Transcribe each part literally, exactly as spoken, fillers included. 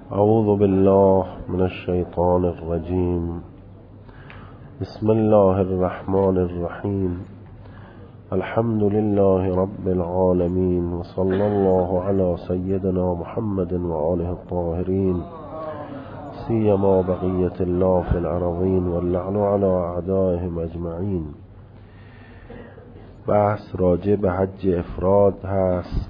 اعوذ بالله من الشیطان الرجیم. بسم الله الرحمن الرحیم. الحمد لله رب العالمین و صلی الله علی سیدنا محمد و آله الطاهرین، سیما بقیت الله فی الارضین و اللعن علی اعدائهم اجمعین. بحث راجع به حج افراد هست.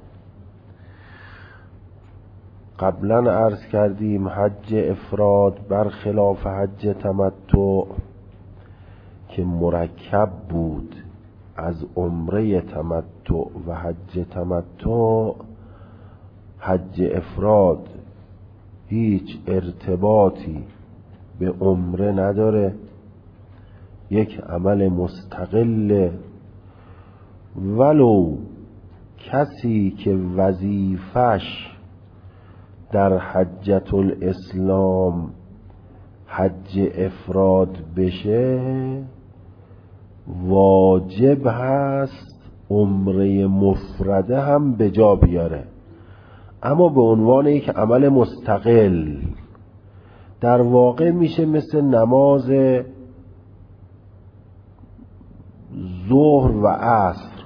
قبلا عرض کردیم حج افراد برخلاف حج تمتع که مرکب بود از عمره تمتع و حج تمتع، حج افراد هیچ ارتباطی به عمره نداره، یک عمل مستقل. ولو کسی که وظیفش در حجة الاسلام حج افراد بشه، واجب هست عمره مفرده هم به جا بیاره، اما به عنوان یک عمل مستقل. در واقع میشه مثل نماز ظهر و عصر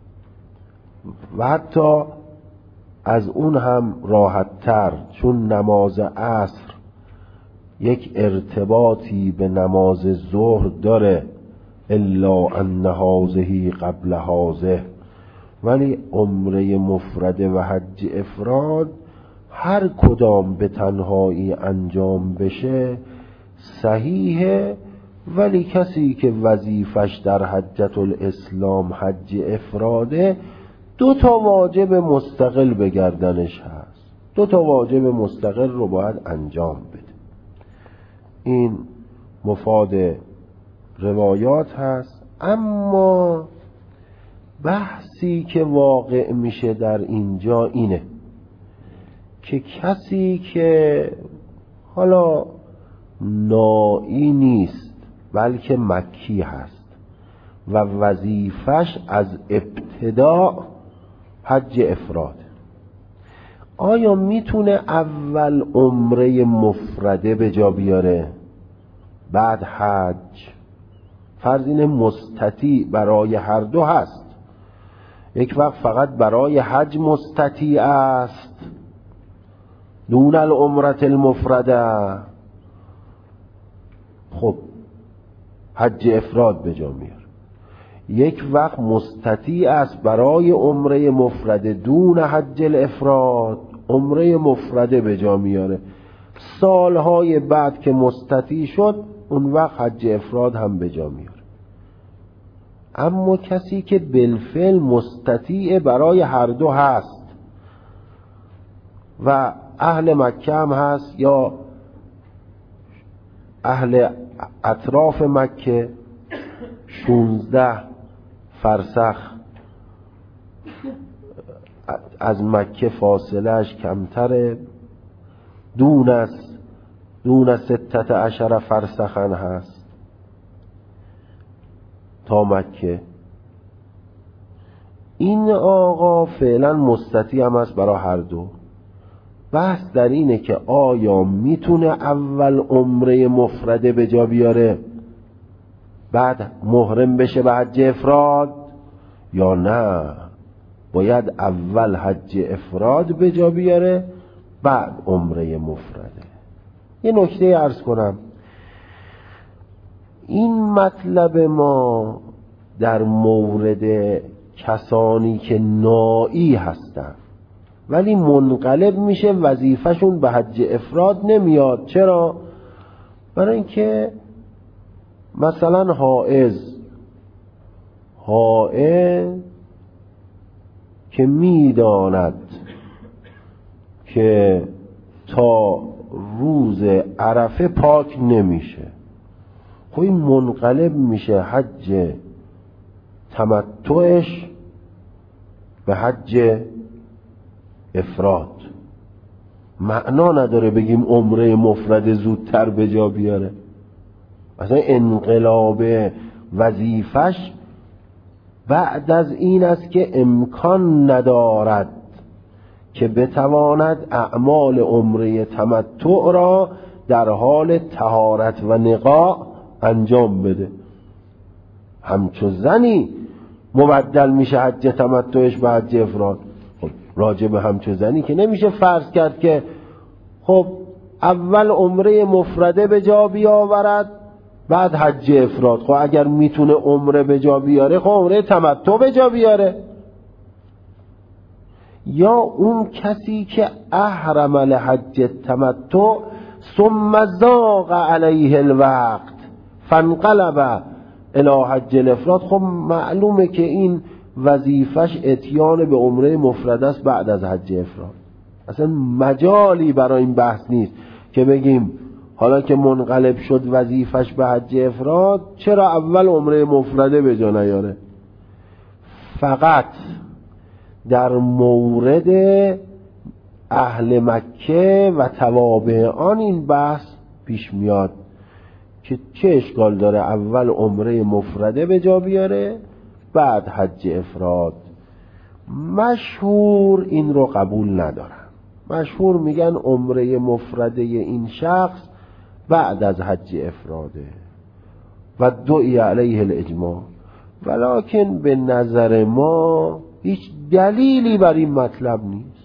و حتی از اون هم راحت تر، چون نماز عصر یک ارتباطی به نماز ظهر داره، الا ان هذه قبل هذه. ولی عمره مفرده و حج افراد هر کدام به تنهایی انجام بشه صحیحه، ولی کسی که وظیفش در حجة الاسلام حج افراده دو تا واجب مستقل به گردنش هست، دو تا واجب مستقل رو باید انجام بده. این مفاد روایات هست. اما بحثی که واقع میشه در اینجا اینه که کسی که حالا نائی نیست بلکه مکی هست و وظیفش از ابتدا حج افراد، آیا میتونه اول عمره مفرده به جا بیاره بعد حج؟ فرض اینه مستطیع برای هر دو هست، یک وقت فقط برای حج مستطیع است دون العمرة المفرده، خب حج افراد به جا میاره. یک وقت مستطیع است برای عمره مفرده دون حج الافراد، عمره مفرده به جا میاره. سالهای بعد که مستطیع شد اون وقت حج افراد هم به جا میاره. اما کسی که بالفعل مستطیع برای هر دو هست و اهل مکه هم هست یا اهل اطراف مکه، شونزده فرسخ از مکه فاصلهش کمتره، دون از دون از ستت عشر فرسخن هست تا مکه. این آقا فعلا مستطیع هم هست برای هر دو. بحث در اینه که آیا میتونه اول عمره مفرده به جا بیاره بعد محرم بشه به حج افراد، یا نه باید اول حج افراد به جا بیاره بعد عمره مفرده. یه نکته عرض کنم، این مطلب ما در مورد کسانی که نائی هستن ولی منقلب میشه وظیفهشون به حج افراد نمیاد. چرا؟ برای اینکه مثلا حائض حائض که میداند که تا روز عرفه پاک نمیشه، خب این منقلب میشه حج تمتعش به حج افراد. معنا نداره بگیم عمره مفرد زودتر به جا بیاره، اصلا انقلاب که بتواند اعمال عمره تمتع را در حال طهارت و نقاء انجام بده. همچو زنی مبدل میشه حج تمتعش به حج افراد. خب راجع به همچو زنی که نمیشه فرض کرد که خب اول عمره مفرده به جا بیاورد بعد حج افراد. خب اگر میتونه عمره به جا بیاره خب عمره تمتع به جا بیاره. یا اون کسی که احرم لحج تمتع ثم ضاق علیه الوقت فانقلب الی حج الافراد، خب معلومه که این وظیفش اتیان به عمره مفرده است بعد از حج افراد. اصلا مجالی برای این بحث نیست که بگیم حالا که منقلب شد وظیفش به حج افراد چرا اول عمره مفرده به جا نیاره. فقط در مورد اهل مکه و توابع آن این بحث پیش میاد که چه اشکال داره اول عمره مفرده به جا بیاره بعد حج افراد. مشهور این رو قبول ندارن. مشهور میگن عمره مفرده این شخص بعد از حج افراده و دعی علیه الاجماع، ولکن به نظر ما هیچ دلیلی بر این مطلب نیست.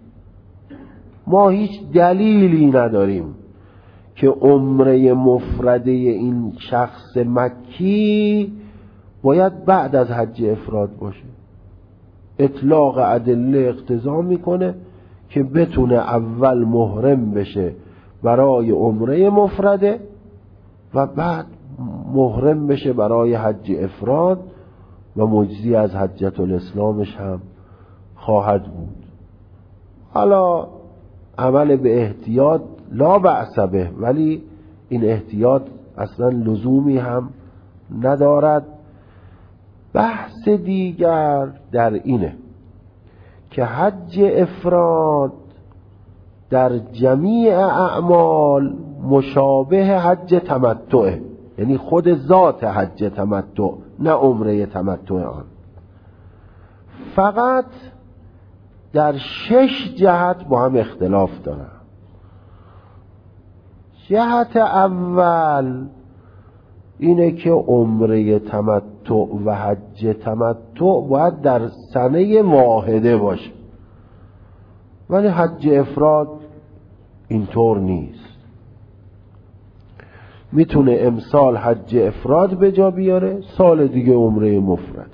ما هیچ دلیلی نداریم که عمره مفرده این شخص مکی باید بعد از حج افراد باشه. اطلاق ادله اقتضا میکنه که بتونه اول محرم بشه برای عمره مفرده و بعد محرم بشه برای حج افراد و مجزی از حجت الاسلامش هم خواهد بود. حالا عمل به احتیاط لا بأس به، ولی این احتیاط اصلا لزومی هم ندارد. بحث دیگر در اینه که حج افراد در جمیع اعمال مشابه حج تمتعه، یعنی خود ذات حج تمتع نه عمره تمتع آن. فقط در شش جهت با هم اختلاف دارن. جهت اول اینه که عمره تمتع و حج تمتع باید در سنه واحده باشه، ولی حج افراد اینطور نیست. میتونه امسال حج افراد به جا بیاره، سال دیگه عمره مفرد.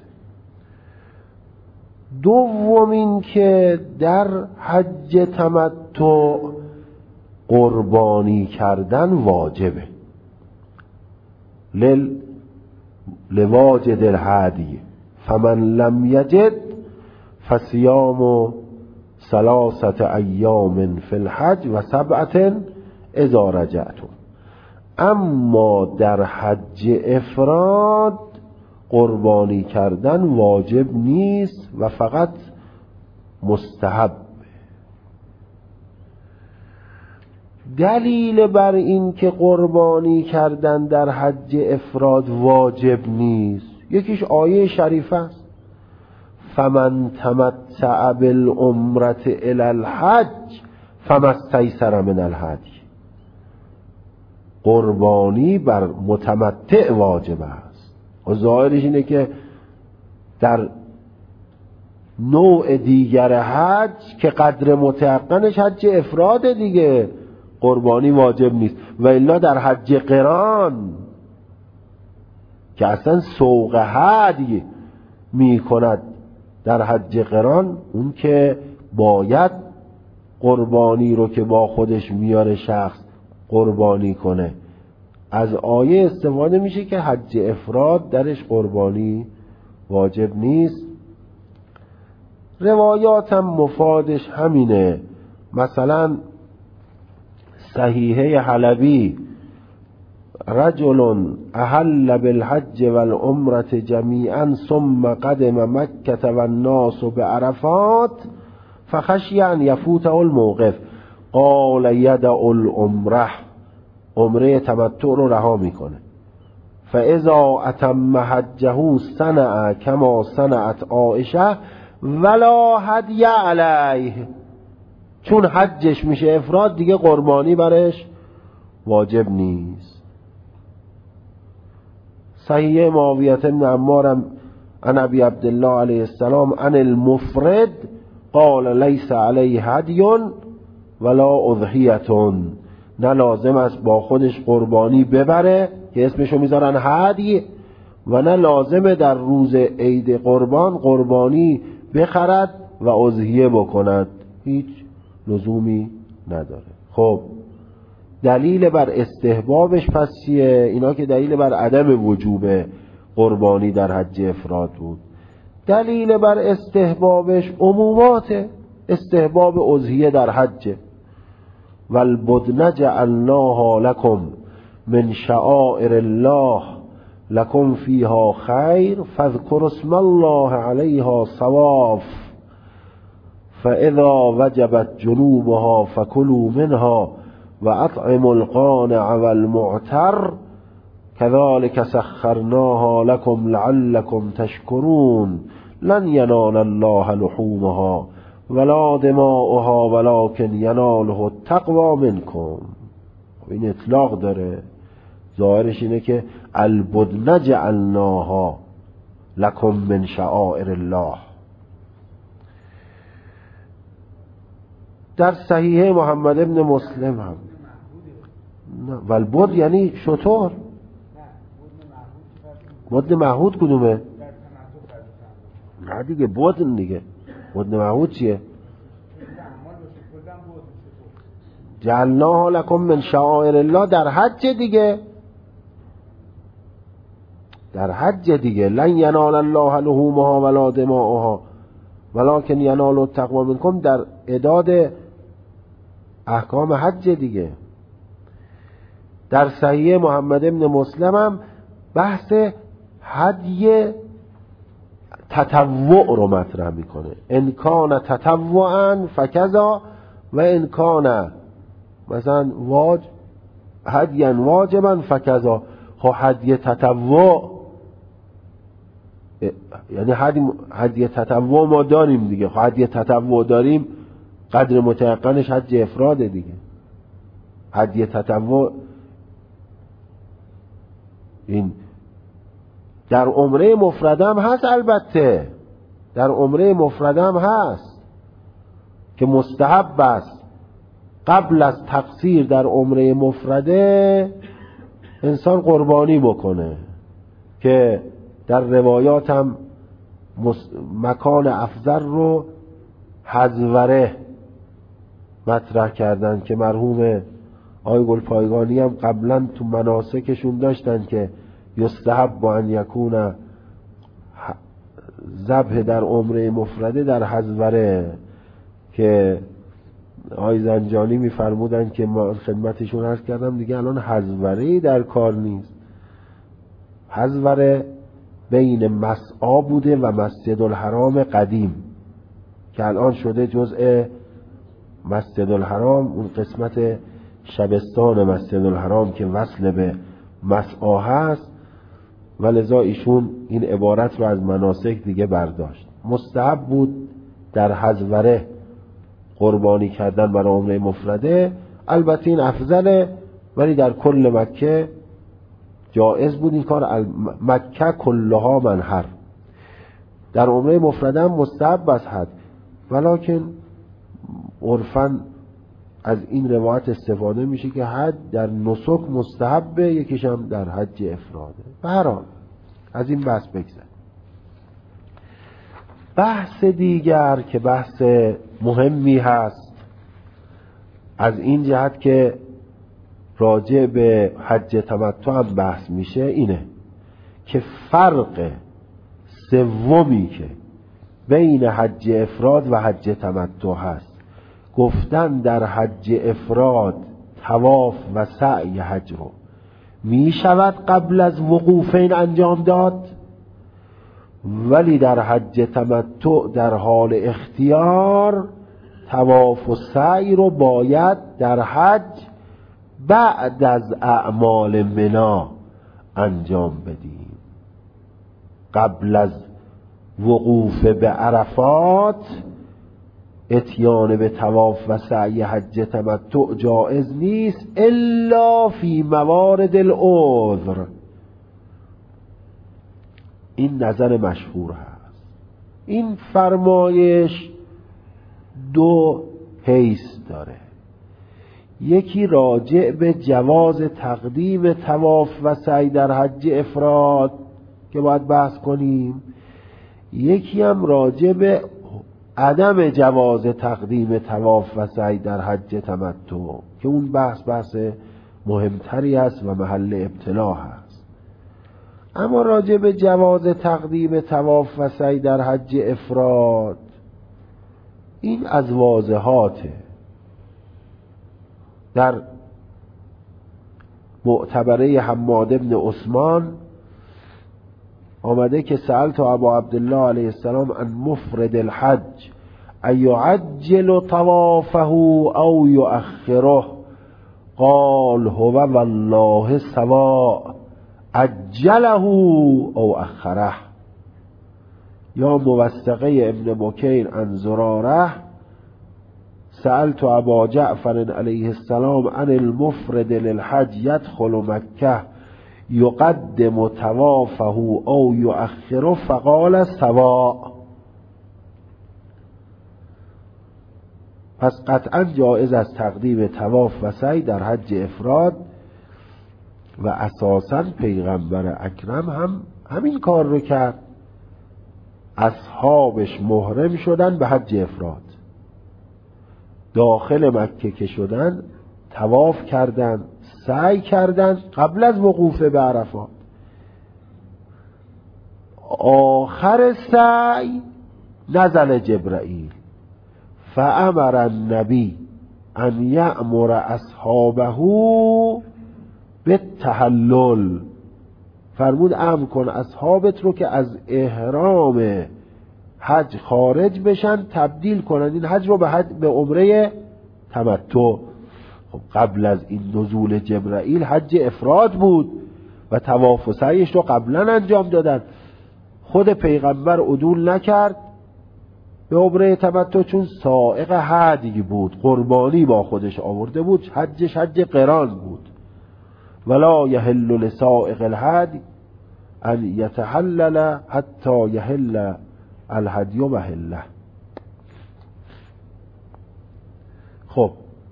دومین که در حج تمتع قربانی کردن واجبه، لل لواجد الهدی فمن لم یجد فصیام ثلاثه ایام فی الحج و سبعه اذا رجعتم. اما در حج افراد قربانی کردن واجب نیست و فقط مستحب. دلیل بر این که قربانی کردن در حج افراد واجب نیست یکیش آیه شریفه است، فمن تمتع بالعمرة الی الحج فما استیسر من الهدی. قربانی بر متمتع واجب است و ظاهرش اینه که در نوع دیگر حج که قدر متعقنش حج افراد دیگه قربانی واجب نیست. و الا در حج قران که اصلا سوق هدی می کند در حج قران، اون که باید قربانی رو که با خودش میاره شخص قربانی کنه، از آیه استفاده میشه که حج افراد درش قربانی واجب نیست. روایات هم مفادش همینه. مثلا صحیحه حلبی رجل احل بالحج والعمرة جمیعا ثم قدم مکة والناس بعرفات فخشی ان یفوته الموقف قال یدع العمره، عمره تمتع رو رها میکنه. فاذا اتم حجه صنع کما صنعت عایشه ولا هدی علیه. چون حجش میشه افراد دیگه قربانی برش واجب نیست. صحیح معاویه بن عمار عن ابی عبدالله علیه السلام عن المفرد قال لیس علیه هدی ولا اضحیتون، نه لازم است با خودش قربانی ببره که اسمشو میذارن هدی، و نه لازمه در روز عید قربان قربانی بخرد و اضحیه بکند، هیچ لزومی نداره. خب دلیل بر استحبابش پس چیه؟ اینا که دلیل بر عدم وجوب قربانی در حج افراد بود. دلیل بر استحبابش عمومات استحباب اضحیه در حج. والبدن جعلناها لكم من شعائر الله لكم فيها خير فاذكروا اسم الله عليها صواف فاذا وجبت جنوبها فكلوا منها واطعموا القانع والمعتر كذلك سخرناها لكم لعلكم تشكرون لن ينال الله لحومها ولا دماؤها ولكن يناله التقوى منكم. این اطلاق داره، ظاهرش اینه که البدن جعلناها لكم من شعائر الله. در صحیح محمد ابن مسلم هم والبد یعنی شطور. بدن معهود کدومه؟ نه دیگه بدن دیگه. بدن معهود چیه؟ جعلناها لكم من شعائر الله در حج دیگه، در حج دیگه. لن ینال الله لحومها ولا دماؤها ولكن ینال التقوی منکم در اعداد احکام حج دیگه. در صحیح محمد ابن مسلم هم بحث هدی تطوع رو مطرح میکنه. ان کان تطوعا فکذا و ان کان مثلا واج هدیا واجبا فکذا. خب هدی تطوع یعنی هدی هدی تطوع ما داریم دیگه. خب هدی تطوع داریم، قدر متيقنش حج افراد دیگه. هدی تطوع این در عمره مفردم هست، البته در عمره مفردم هست که مستحب است قبل از تقصیر در عمره مفرده انسان قربانی بکنه، که در روایات هم مکان افضل رو حزوره مطرح کردن که مرحوم آقای گلپایگانی هم قبلا تو مناسکشون داشتن که یستحب با ان یکون ذبح در عمره مفرده در حزوره، که آقای زنجانی میفرمودن که ما خدمتشون عرض کردم دیگه الان حزوره در کار نیست. حزوره بین مسعی بوده و مسجد الحرام قدیم که الان شده جزء مسجد الحرام، اون قسمت شبستان مسجد الحرام که وصل به مسعی هست، و لذا ایشون این عبارت رو از مناسک دیگه برداشت. مستحب بود در حزوره قربانی کردن برای عمره مفرده، البته این افضله، ولی در کل مکه جائز بود این کار. مکه کلها منحر، در عمره مفرده هم مستحب است حد، ولکن عرفاً از این روایت استفاده میشه که حد در نسک مستحبه، یکیش هم در حج افراده. به هر حال از این بحث بگذر. بحث دیگر که بحث مهمی هست از این جهت که راجع به حج تمتع هم بحث میشه، اینه که فرق سومی که بین حج افراد و حج تمتع هست، گفتن در حج افراد طواف و سعی حج رو می شود قبل از وقوفین انجام داد، ولی در حج تمتع در حال اختیار طواف و سعی رو باید در حج بعد از اعمال منا انجام بدیم. قبل از وقوف به عرفات اتیان به طواف و سعی حج تمتع جائز نیست الا فی موارد العذر. این نظر مشهور هست. این فرمایش دو حیث داره. یکی راجع به جواز تقدیم طواف و سعی در حج افراد که باید بحث کنیم، یکی هم راجع به عدم جواز تقدیم طواف و سعی در حج تمتع که اون بحث بحث مهمتری است و محل ابتلا هست. اما راجع به جواز تقدیم طواف و سعی در حج افراد، این از واضحاته. در معتبره حماد بن عثمان آمده که سألت ابا عبدالله علیه السلام عن مفرد الحج ایعجل طوافه او یؤخره قال هو والله سواء عجله او اخره. یا موثقه ابن بکیر عن زراره سألت ابا جعفر علیه السلام عن المفرد للحج يدخل مکه یقدم طوافه او یؤخره فقال سواء. پس قطعا جایز از تقدیم طواف و سعی در حج افراد و اساساً پیغمبر اکرم هم همین کار رو کرد. اصحابش محرم شدن به حج افراد، داخل مکه که شدن طواف کردن، سعی کردن قبل از وقوف به عرفات. آخر سعی نزل جبرائیل فامر النبی ان یأمر اصحابه بالتحلل، فرمود امر کن اصحابت رو که از احرام حج خارج بشن، تبدیل کنن این حج رو به حج به عمره تمتع. خب قبل از این نزول جبرائیل حج افراد بود و طواف و سعیش رو قبلا انجام دادن. خود پیغمبر عدول نکرد به عمره تمتع چون سائق هدی بود، قربانی با خودش آورده بود، حجش حج قران بود. ولا یحل لسائق الهدی ان یتحلل حتی یحل الهدی محله. خب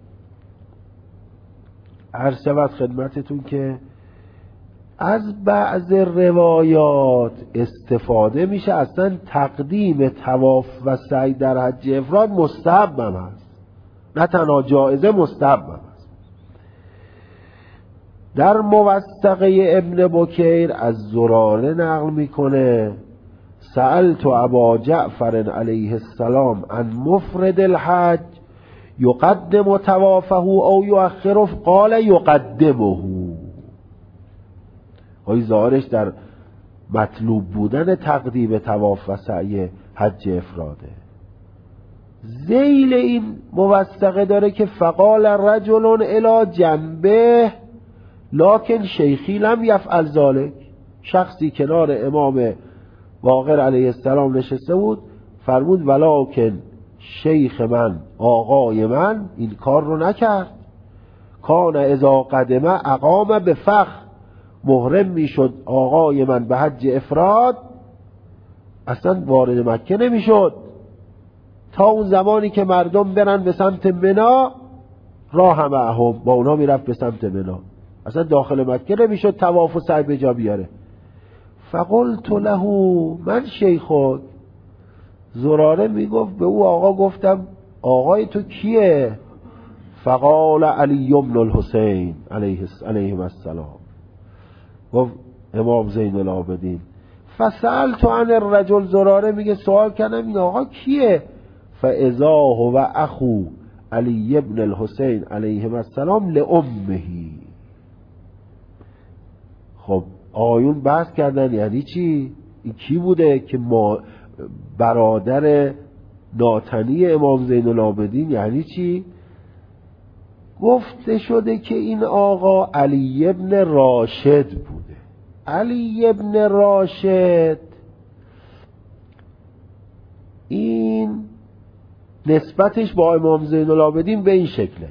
عرض شود خدمتتون که از بعض روایات استفاده میشه اصلا تقدیم طواف و سعی در حج افراد مستحب هم هست، نه تنها جایزه، مستحب هم هست. در موثقه ابن بکیر از زراره نقل میکنه سألت ابا جعفر علیه السلام عن مفرد الحج یقدم طوافه او یؤخره قال یقدمه. های ظاهرش در مطلوب بودن تقدیم طواف و سعی حج افراده. ذیل این موثقه داره که فقال رجل الی جنبه لکن شیخی لم یفعل ذلک. شخصی کنار امام باقر علیه السلام نشسته بود، فرمود ولکن شیخ من، آقای من این کار رو نکرد. کان اذا قدمه اقام به فخ، محرم میشد آقای من به حج افراد اصلا وارد مکه نمیشد تا اون زمانی که مردم برن به سمت منا، راه معهم با اونا میرفت به سمت منا، اصلا داخل مکه نمیشد طواف و سعی به جا بیاره. فقلت له من شیخک، زراره میگفت به او آقا گفتم آقای تو کیه؟ فقال علی بن الحسین علیه السلام، گفت امام زین العابدین. فسألت عن الرجل، زراره میگه سوال کردم این آقا کیه؟ فاذا هو اخو علی بن الحسین علیه السلام لامه. خب آیون بحث کردن یعنی چی؟ این کی بوده که ما برادر ناتنی امام زین العابدین یعنی چی؟ گفته شده که این آقا علی ابن راشد بوده. علی ابن راشد این نسبتش با امام زین العابدین به این شکله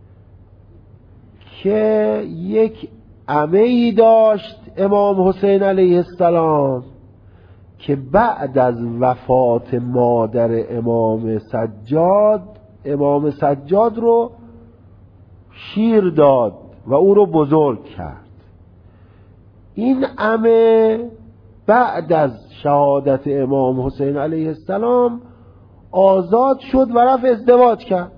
که یک عمه‌ای داشت امام حسین علیه السلام که بعد از وفات مادر امام سجاد امام سجاد رو شیر داد و او رو بزرگ کرد. این عمه بعد از شهادت امام حسین علیه السلام آزاد شد و رفت ازدواج کرد.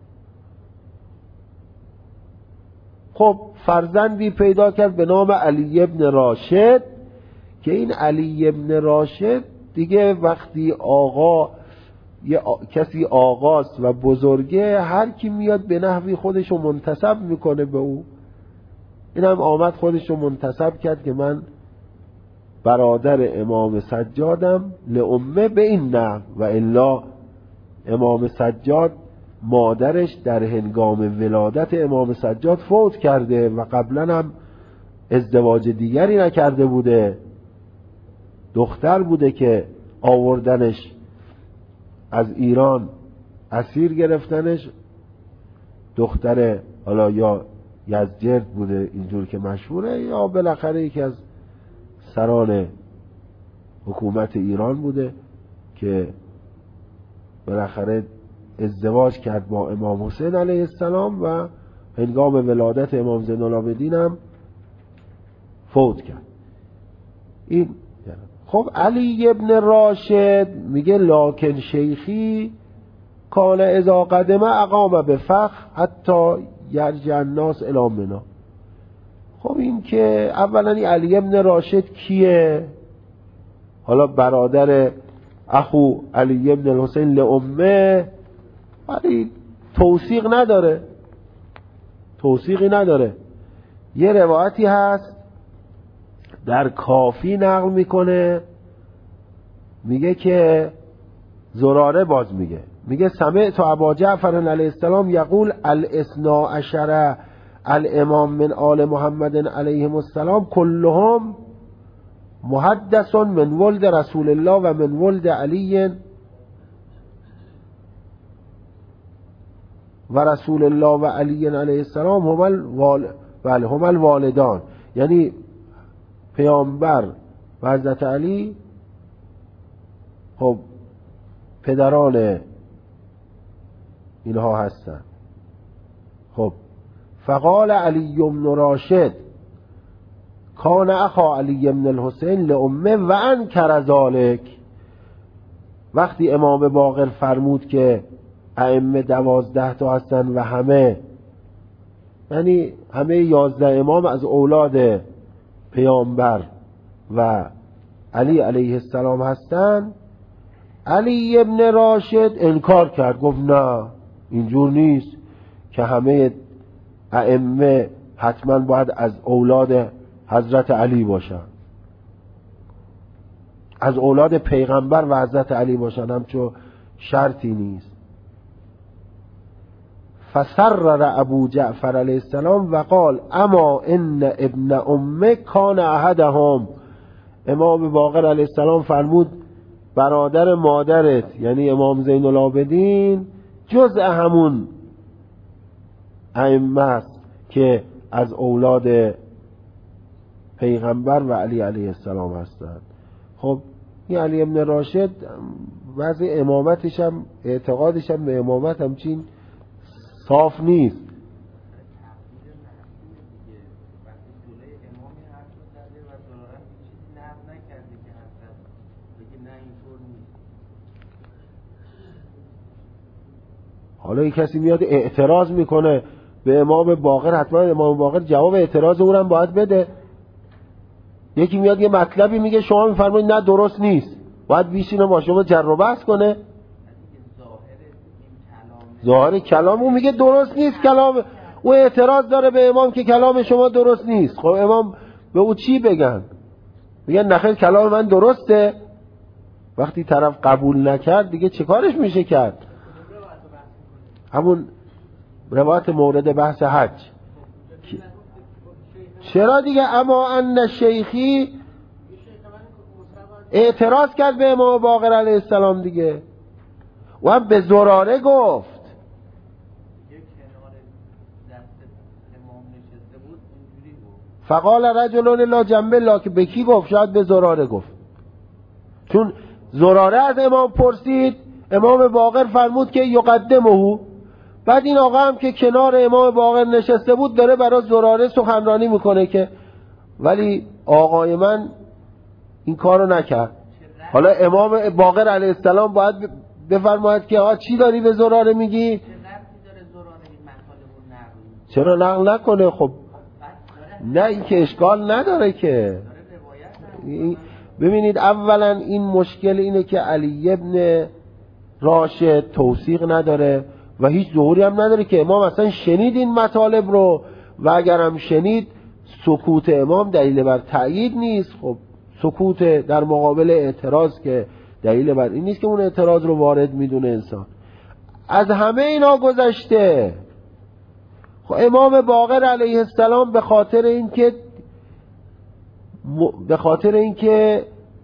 خب فرزندی پیدا کرد به نام علی ابن راشد که این علی ابن راشد دیگه وقتی آقا یه آ... کسی آقاست و بزرگه، هر کی میاد به نحوی خودشو منتسب میکنه به او. این هم آمد خودشو منتسب کرد که من برادر امام سجادم لامه به این نحو، و الا امام سجاد مادرش در هنگام ولادت امام سجاد فوت کرده و قبلا هم ازدواج دیگری نکرده بوده. دختر بوده که آوردنش از ایران، اسیر گرفتنش، دختر حالا یا یزدجرد بوده اینجور که مشهوره، یا بالاخره یکی از سران حکومت ایران بوده که بالاخره ازدواج کرد با امام حسین علیه السلام و هنگام ولادت امام زین العابدین هم فوت کرد. این خب علی ابن راشد میگه لکن شیخی کان اذا قدم اقام به فخ حتی یرجع الناس الی منی. خب این که اولا این علی ابن راشد کیه؟ حالا برادر اخو علی ابن الحسین لامه، ولی توثیق نداره، توثیقی نداره. یه روایتی هست در کافی نقل میکنه، میگه که زراره باز میگه میگه سمعت ابا جعفر علیه السلام یقول الاثنا عشر الامام من آل محمد علیهم السلام كلهم محدث من ولد رسول الله و من ولد علی و رسول الله و علی علیه السلام هم الوال... بله هم الوالدان، یعنی پیامبر و حضرت علی خب پدران اینها هستن. خب فقال علی بن راشد کان اخا علی بن الحسین لامه و انکر ذلک. وقتی امام باقر فرمود که ائمه دوازده تا هستن و همه یعنی همه یازده امام از اولاد پیامبر و علی علیه السلام هستن، علی ابن راشد انکار کرد، گفت نه اینجور نیست که همه ائمه حتما باید از اولاد حضرت علی باشن، از اولاد پیغمبر و حضرت علی باشن، همچون شرطی نیست. فسرر ابو جعفر علیه السلام و قال اما ان ابن امه کان احدهم. امام باقر علیه السلام فرمود برادر مادرت یعنی امام زین العابدین جزء همون ائمه است که از اولاد پیغمبر و علی علیه السلام هستند. خب این علی ابن راشد وضع امامتش هم اعتقادش هم به امامت همچین صاف نیست. حالا یک کسی میاد اعتراض میکنه به امام باقر، حتما امام باقر جواب اعتراض او رو هم باید بده. یکی میاد یه مطلبی میگه شما میفرمایید نه درست نیست، باید بیشینه با شما جر و بحث کنه. ظاهر کلام او میگه درست نیست کلام او، اعتراض داره به امام که کلام شما درست نیست. خب امام به او چی بگن؟ میگن نخیر کلام من درسته. وقتی طرف قبول نکرد دیگه چه کارش میشه کرد؟ همون روایت مورد بحث حج. چرا دیگه؟ اما ان شیخی اعتراض کرد به امام باقر علیه السلام دیگه. و هم به زراره گفت. فقال رجلون لا جنبه لا، که به کی گفت؟ شاید به زراره گفت، چون زراره از امام پرسید، امام باقر فرمود که یقدمه. بعد این آقا هم که کنار امام باقر نشسته بود داره برای زراره سخنرانی میکنه که ولی آقای من این کارو نکرد. حالا امام باقر علیه السلام باید بفرماید که آقا چی داری به زراره میگی؟ چرا نقل نکنه؟ خب نه این که اشکال نداره که. ببینید اولا این مشکل اینه که علی ابن راشد توثیق نداره و هیچ ظهوری هم نداره که امام اصلا شنید این مطالب رو، و اگر هم شنید سکوت امام دلیل بر تأیید نیست. خب سکوت در مقابل اعتراض که دلیل بر این نیست که اون اعتراض رو وارد میدونه انسان. از همه اینا گذشته خب امام باقر علیه السلام به خاطر اینکه به خاطر اینکه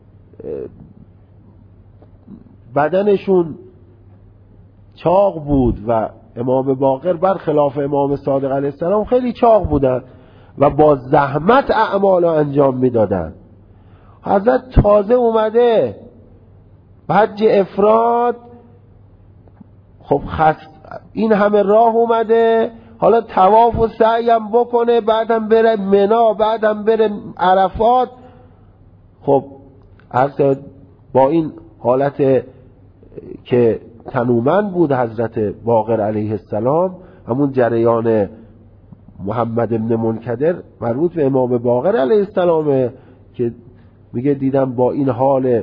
بدنشون چاق بود و امام باقر برخلاف امام صادق علیه السلام خیلی چاق بودن و با زحمت اعمال انجام میدادن. حضرت تازه اومده حج افراد، خب خس این همه راه اومده، حالا طواف و سعی هم بکنه، بعدم بره منا، بعدم بره عرفات. خب حضرت با این حالت که تنومند بود حضرت باقر علیه السلام، همون جریان محمد ابن منکدر مربوط به امام باقر علیه السلامه که میگه دیدم با این حال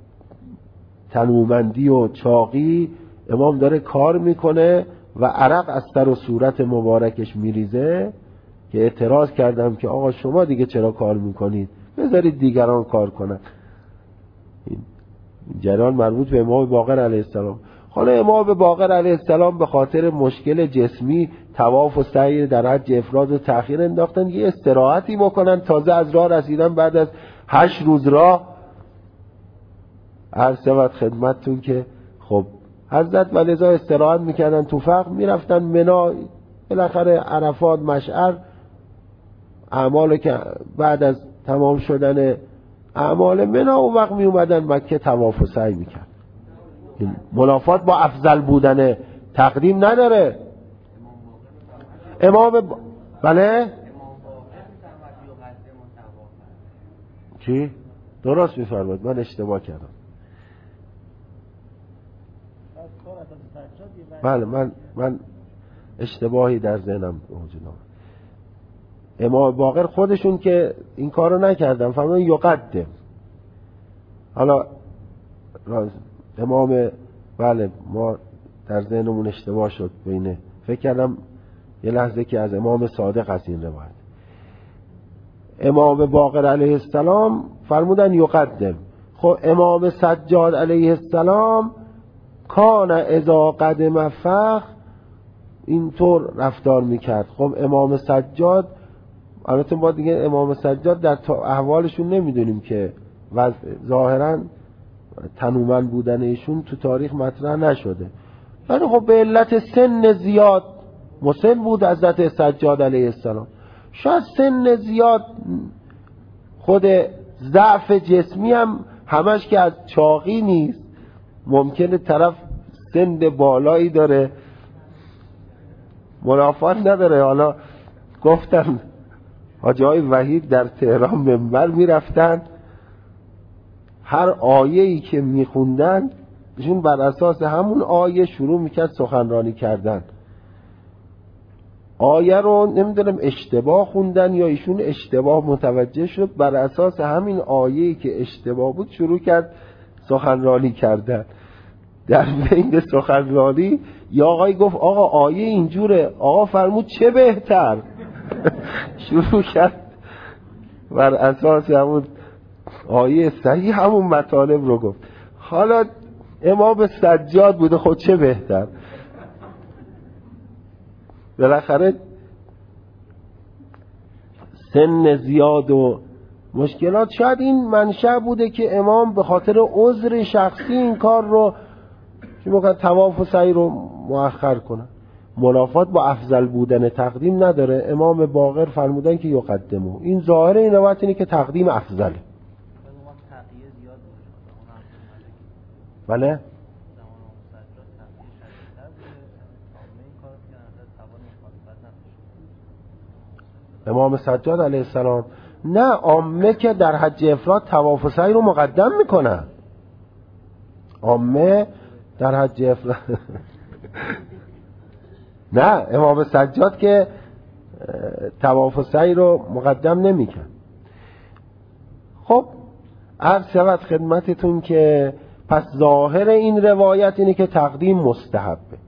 تنومندی و چاقی امام داره کار میکنه و عرق از سر و صورت مبارکش میریزه که اعتراض کردم که آقا شما دیگه چرا کار میکنید، بذارید دیگران کار کنن. این جریان مربوط به امام باقر علیه السلام. حالا امام باقر علیه السلام به خاطر مشکل جسمی طواف و سعی در حج افراد و تأخیر انداختن، یه استراحتی بکنن. تازه از راه رسیدن، بعد از هشت روز راه. عرض شود خدمتتون که خب حضرت ولذا استراحت میکردن تو فقر، میرفتن منا، بالاخره عرفات، مشعر، اعمال که بعد از تمام شدن اعمال منا اون وقت می اومدن مکه طواف و سعی میکرد. این منافات با افضل بودن تقدیم نداره. امام ب... بله چی؟ درست میفرماد، من اشتباه کردم. بله من من اشتباهی در ذهنم موجود آمد. امام باقر خودشون که این کارو نکردن، فرمودن یقدم. حالا امام بله ما در ذهنمون اشتباه شد، بینه فکر کردم یه لحظه که از امام صادق هست این روایت. امام باقر علیه السلام فرمودن یقدم. خب امام سجاد علیه السلام کان اذا قدم فخ اینطور رفتار میکرد. خب امام سجاد البته ما دیگه امام سجاد در احوالشون نمیدونیم که ظاهرا تنومند بودن ایشون تو تاریخ مطرح نشده، ولی خب به علت سن زیاد مسن بود حضرت سجاد علیه السلام. شاید سن زیاد، خود ضعف جسمی هم همش که از چاقی نیست، ممکنه طرف سن بالایی داره، منافات نداره. حالا گفتم حاجی وحید در تهران منبر میرفتن، هر آیه‌ای که میخوندن ایشون بر اساس همون آیه شروع میکرد سخنرانی کردن. آیه رو نمیدونم اشتباه خوندن یا ایشون اشتباه متوجه شد، بر اساس همین آیه‌ای که اشتباه بود شروع کرد سخنرانی کردن. در بین سخنرانی یا آقای گفت آقا آیه اینجوره، آقا فرمود چه بهتر. شروع کرد بر اساس همون آیه صحیح همون مطالب رو گفت. حالا امام سجاد بوده، خود چه بهتر. بالاخره سن زیاد و مشکلات، شاید این منشأ بوده که امام به خاطر عذر شخصی این کار رو، چی میکنن؟ طواف و سعی رو مؤخر کنن. منافات با افضل بودن تقدیم نداره. امام باقر فرمودن که یقدمه. این ظاهر این روایت اینه که تقدیم افضله. بله؟ امام سجاد علیه السلام نه، عامه که در حج افراد طواف و سعی رو مقدم میکنن. عامه در حج افراد نه، امام سجاد که طواف و سعی رو مقدم نمیکن. خب عرض شود خدمتتون که پس ظاهر این روایت اینه که تقدیم مستحبه.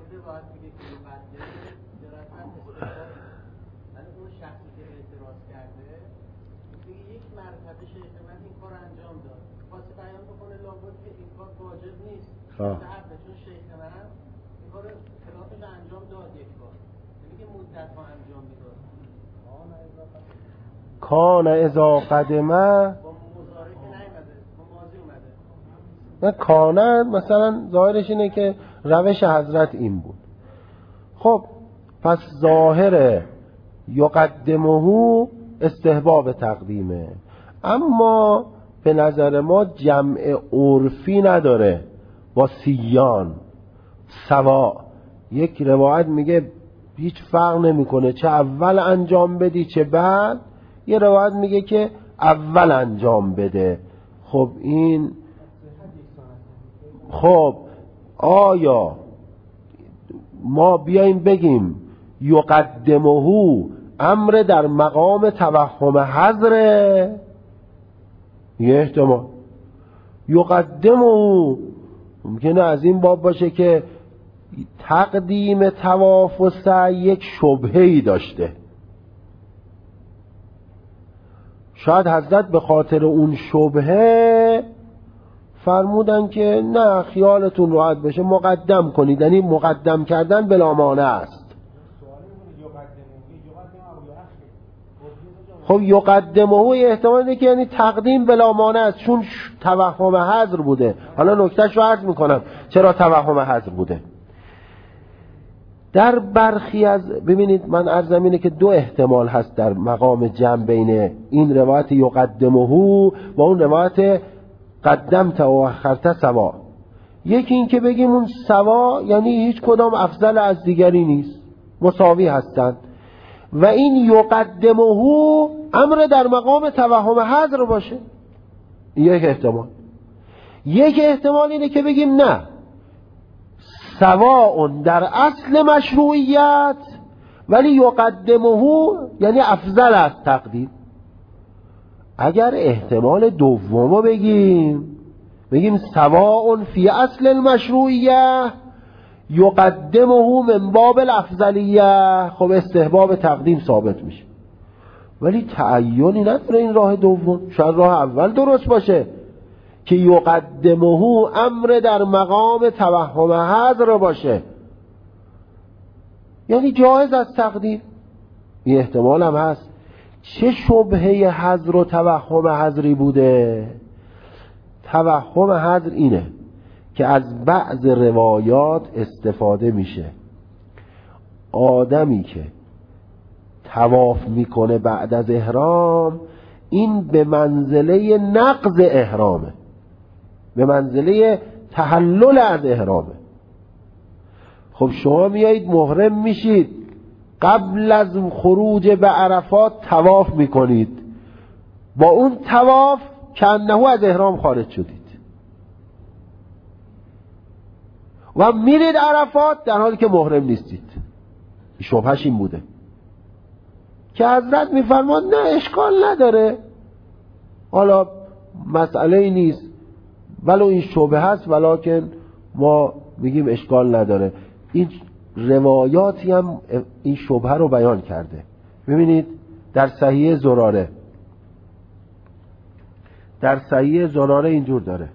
چون شیخ منم این کار خلافش انجام داد یک بار، نمیگه مدت ها انجام میداد. کان اذا قدمه با مضارع که نیومده، با ماضی اومده. نه، کانه مثلا ظاهرش اینه که روش حضرت این بود. خب پس ظاهر یقدمه استحباب تقدیمه، اما به نظر ما جمع عرفی نداره با سیان سوا. یک روایت میگه هیچ فرق نمیکنه چه اول انجام بدی چه بعد، یه روایت میگه که اول انجام بده. خب این خب آیا ما بیایم بگیم یقدمه امر در مقام توهم حضره؟ یه احتمال. یقدمه ممکنه از این باب باشه که تقدیم طواف و سعی یک شبهه‌ای داشته. شاید حضرت به خاطر اون شبهه فرمودن که نه، خیالتون راحت بشه مقدم کنید. یعنی مقدم کردن بلا مانع است. خب یقدمه احتمال اینه که یعنی تقدیم بلا مانع است، چون توهم حضر بوده. حالا نکتهش رو عرض میکنم چرا توهم حضر بوده. در برخی از ببینید من عرضم اینه که دو احتمال هست در مقام جمع بین این روایت یقدمه و اون روایت قدمت و اخرت سوا. یکی این که بگیم اون سوا یعنی هیچ کدام افضل از دیگری نیست، مساوی هستند، و این یقدمه امر در مقام توهم حضر باشه. یک احتمال. یک احتمال اینه که بگیم نه، سواء در اصل مشروعیت ولی یقدمه یعنی افضل از تقدیم. اگر احتمال دومو بگیم بگیم سواء فی اصل المشروعیه یقدمه من باب الافضلیه، خب استحباب تقدیم ثابت میشه. ولی تعیینی نداره این راه دوم، شاید راه اول درست باشه که یقدمه امر در مقام توهم حضر باشه، یعنی جایز از تقدیم. این احتمال هم هست. چه شبهه حضر و توهم حضری بوده؟ توهم حضر اینه که از بعض روایات استفاده میشه آدمی که طواف میکنه بعد از احرام این به منزله نقض احرامه، به منزله تحلل از احرامه. خب شما میایید محرم میشید، قبل از خروج به عرفات طواف میکنید، با اون طواف کأنه از احرام خارج شدید و میرید عرفات در حالی که محرم نیستید. شبهش این بوده که حضرت میفرماد نه اشکال نداره، حالا مسئله نیست، ولو این شبهه هست ولکن ما میگیم اشکال نداره. این روایاتی هم این شبهه رو بیان کرده. ببینید در صحیح زراره، در صحیح زراره اینجور داره: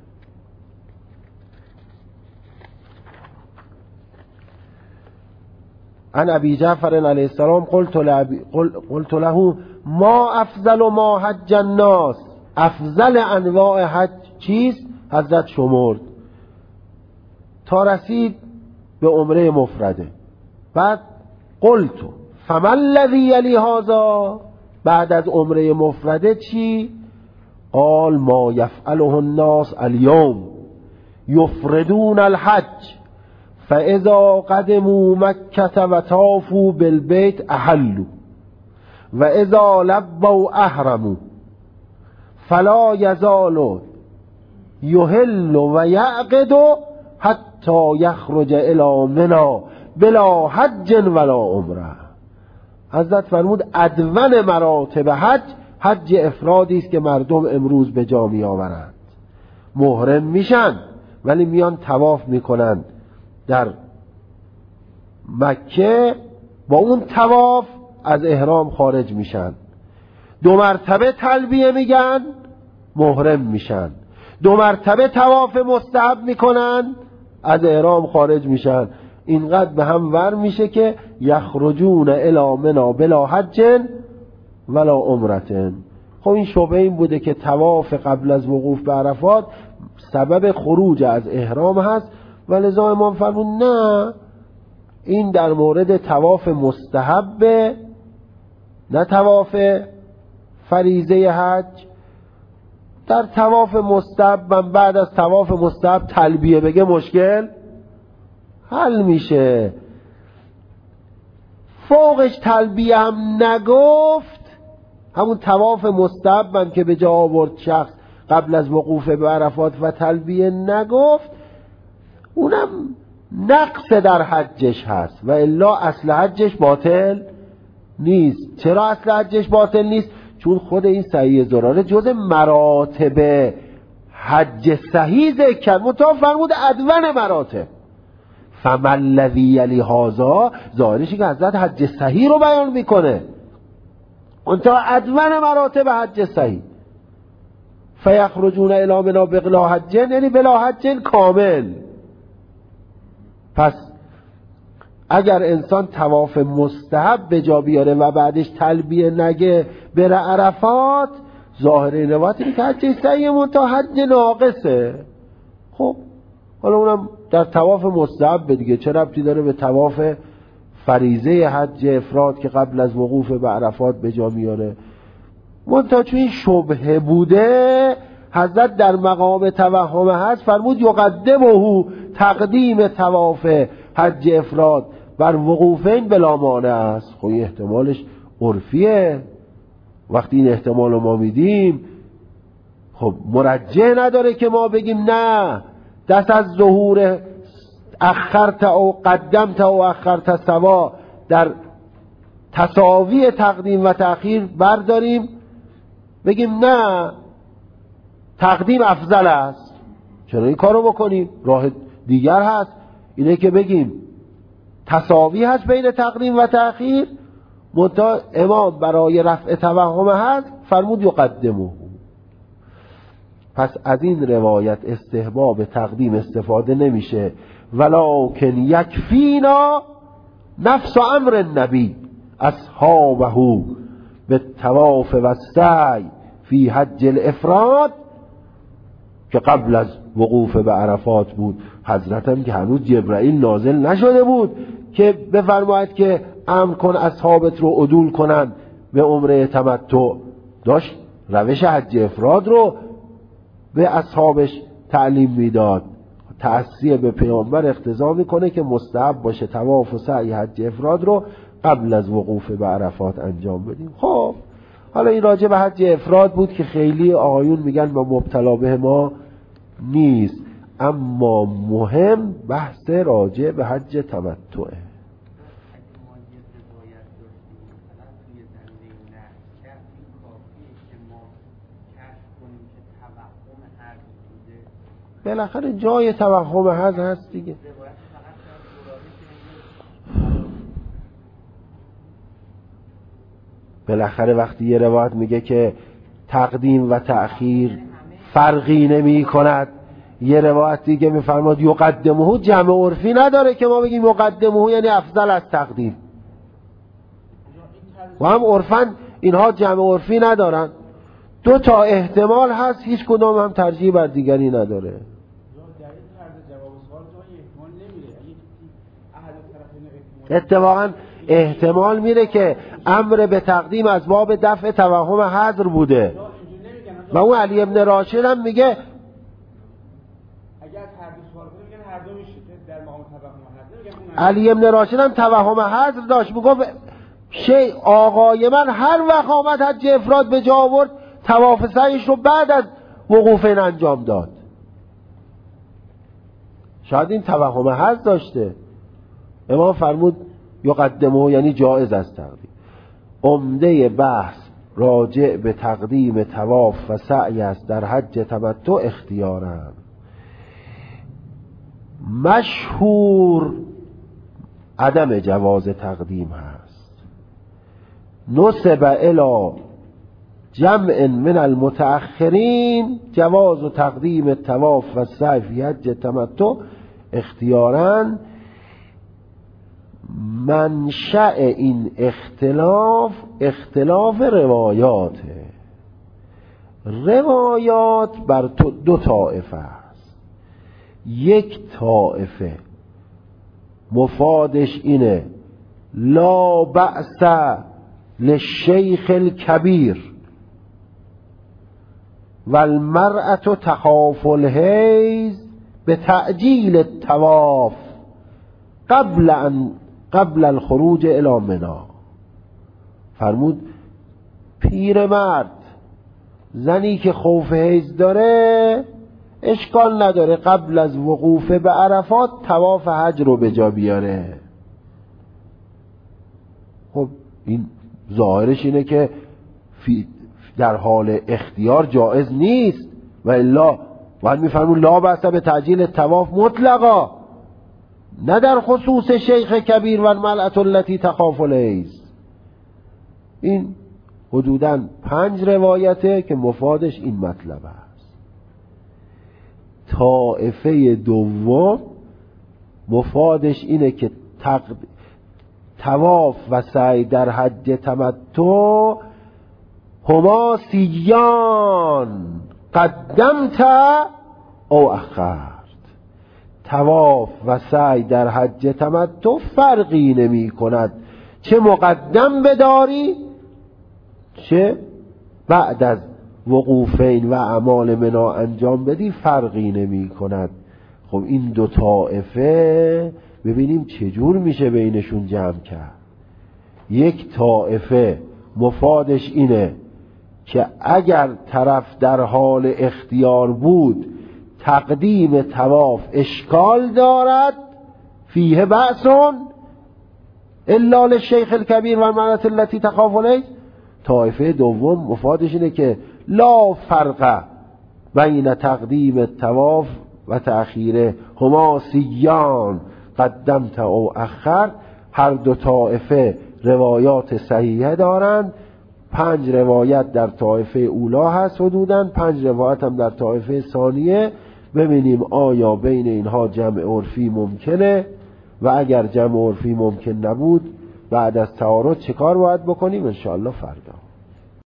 عن ابی جعفر علیه السلام قلت له قلت له ما افضل ما حج الناس، افضل انواع حج چیست؟ حضرت شمرد تا رسید به عمره مفرده. بعد قلتو فما الذی یلی هذا، بعد از عمره مفرده چی؟ قال ما یفعله الناس اليوم یفردون الحج فاذا قدموا مکة و طافوا بالبیت احلوا و اذا لبوا احرموا فلا یزال یحل و یعقد حتی یخرج الی منی بلا حج ولا عمره. حضرت فرمود ادون مراتب حج، حج افرادی است که مردم امروز به جا می آورند. محرم میشن ولی میان طواف میکنن در مکه، با اون طواف از احرام خارج میشن. دو مرتبه تلبیه میگن، محرم میشن. دو مرتبه طواف مستحب میکنن، از احرام خارج میشن. اینقدر به هم ور میشه که یخرجون الی منی بلا حج ولا عمرة. خب این شبهه این بوده که طواف قبل از وقوف به عرفات سبب خروج از احرام هست، ولذا امام فرمود نه، این در مورد طواف مستحب، نه طواف فریضه حج. در طواف مستحب من بعد از طواف مستحب تلبیه بگه مشکل حل میشه. فوقش تلبیه هم نگفت، همون طواف مستحب من که به جا آورد شخص قبل از وقوف به عرفات و تلبیه نگفت، اونم نقص در حجش هست و الا اصل حجش باطل نیست. چرا اصل حجش باطل نیست؟ چون خود این سعی زراره جز مراتب حج صحیح ذکر کرد، متأ فرمود ادون مراتب. فما الذی یلی هذا، ظاهرشی که حضرت حج صحیح رو بیان میکنه، انتها ادون مراتب حج صحیح. فیخرجون الی منی بلا حج، یعنی بلا حج کامل. پس اگر انسان طواف مستحب به جا بیاره و بعدش تلبیه نگه بره عرفات، ظاهر این روایت اینه که حج صحیح منتها حج ناقصه. خب حالا اونم در طواف مستحب دیگه، چه ربطی داره به طواف فریضه حج افراد که قبل از وقوف به عرفات به جا میاره؟ منتها چون این شبهه بوده، حضرت در مقام توهم هست فرمود یقدمه، تقدیم طواف حج افراد بر وقوفین بلا مانع است. خب این احتمالش عرفیه، وقتی این احتمال رو ما میدیم خب مرجح نداره که ما بگیم نه دست از ظهور اخرت او قدمت او اخرت سوا در تساوی تقدیم و تأخیر برداریم بگیم نه تقدیم افضل است. چرا این کارو بکنیم؟ راه دیگر هست، اینه که بگیم تساوی هست بین تقدیم و تأخیر، منتها امام برای رفع توهم هست فرمود یقدمه. پس از این روایت استحباب تقدیم استفاده نمیشه. ولکن یکفینا نفس امر النبی اصحابه به طواف و سعی فی حج الافراد، که قبل از وقوف به عرفات بود. حضرت هم که هنوز جبرائیل نازل نشده بود که بفرماید که امر کن اصحابت رو عدول کنن به عمره تمتع، داشت روش حج افراد رو به اصحابش تعلیم میداد. تأسیه به پیامبر اقتضا میکنه که مستحب باشه طواف و سعی حج افراد رو قبل از وقوف به عرفات انجام بدیم. خب حالا این راجع به حج افراد بود که خیلی آقایون میگن ما مبتلا به ما نیست، اما مهم بحث راجع به حج تمتعه. بالاخره جای توهم هست هست دیگه. بالاخره وقتی یه روایت میگه که تقدیم و تأخیر فرقی نمی کند، یه روایت دیگه میفرماد یقدمه، جمع عرفی نداره که ما بگیم یقدمه یعنی افضل از تقدیم. و هم عرفاً اینها جمع عرفی ندارن، دو تا احتمال هست، هیچ کدام هم ترجیح بر دیگری نداره. اتفاقا احتمال میره که امر به تقدیم از باب دفع توهم حذر بوده و اون علی ابن راشد هم میگه اگر هر دو سوال کنه میگن هر دو میشه در مقام توهم حذر. علی ابن راشد هم توهم حذر داشت، میگفت شی آقای من هر وقت آمد حج افراد به جا آورد طواف سعیش رو بعد از وقوف این انجام داد. شاید این توهم حذر داشته. امام فرمود یقدمه یعنی جایز است تقدیم. عمده بحث راجع به تقدیم طواف و سعی است در حج تمتع اختیارا. مشهور عدم جواز تقدیم هست. نسب الی جمع من المتأخرین جواز و تقدیم الطواف و سعی فی حج تمتع اختیارا. منشأ این اختلاف اختلاف روایاته. روایات بر دو طائفه است. یک طائفه مفادش اینه لا بأس للشیخ الکبیر والمرأة تخاف الحیض به تعجیل الطواف قبل ان قبل الخروج الی منی. فرمود پیرمرد زنی که خوف حیض داره اشکال نداره قبل از وقوف به عرفات طواف حج رو به جا بیاره. خب این ظاهرش اینه که در حال اختیار جایز نیست و الا باید میفرمون لا بأس به تعجیل طواف مطلقا، نه در خصوص شیخ کبیر و المرأة التي تخاف الحیض. این حدوداً پنج روایته که مفادش این مطلب است. طائفه دوم مفادش اینه که تقد... طواف و سعی در حج تمتع هما سیان قدمت او اخرت. طواف و سعی در حج تمتع فرقی نمی کند چه مقدم بداری چه بعد از وقوفین و اعمال منا انجام بدی، فرقی نمی کند. خب این دو طائفه ببینیم چجور میشه بینشون جمع کرد. یک طائفه مفادش اینه که اگر طرف در حال اختیار بود تقدیم طواف اشکال دارد فیه بأسون الا للشیخ الکبیر و المرأة التي تخاف الحیض. طائفه دوم مفادش اینه که لا فرق بین تقدیم الطواف و تأخیره هما سیان قدمت او اخر. هر دو طائفه روایات صحیحه دارند. پنج روایت در طائفه اولا هست حدوداً، پنج روایت هم در طائفه ثانیه. ببینیم آیا بین اینها جمع عرفی ممکنه و اگر جمع عرفی ممکن نبود بعد از تعارض چه کار باید بکنیم؟ انشاءالله فردا.